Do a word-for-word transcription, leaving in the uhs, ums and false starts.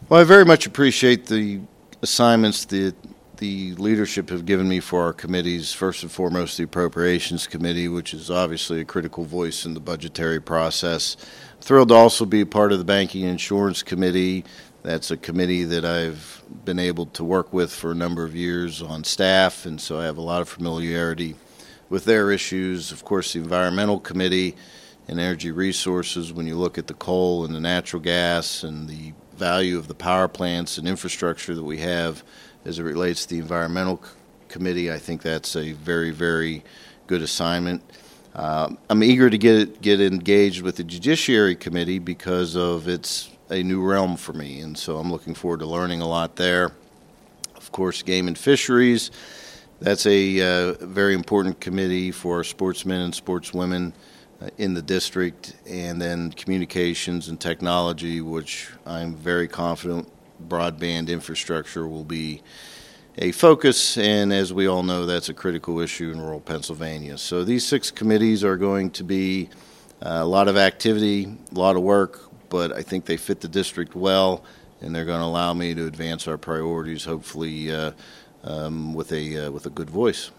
Well, I very much appreciate the assignments that the leadership have given me for our committees. First and foremost, the Appropriations Committee, which is obviously a critical voice in the budgetary process. Thrilled to also be a part of the Banking and Insurance Committee. That's a committee that I've been able to work with for a number of years on staff, and so I have a lot of familiarity with their issues. Of course, the Environmental Committee and Energy Resources, when you look at the coal and the natural gas and the value of the power plants and infrastructure that we have as it relates to the Environmental Committee, I think that's a very, very good assignment. Uh, I'm eager to get get engaged with the Judiciary Committee because of it's a new realm for me, and so I'm looking forward to learning a lot there. Of course, Game and Fisheries, that's a uh, very important committee for our sportsmen and sportswomen uh, in the district, and then Communications and Technology, which I'm very confident broadband infrastructure will be a focus, and as we all know, that's a critical issue in rural Pennsylvania. So these six committees are going to be uh, a lot of activity, a lot of work, but I think they fit the district well, and they're going to allow me to advance our priorities, hopefully uh, um, with a uh, with a good voice.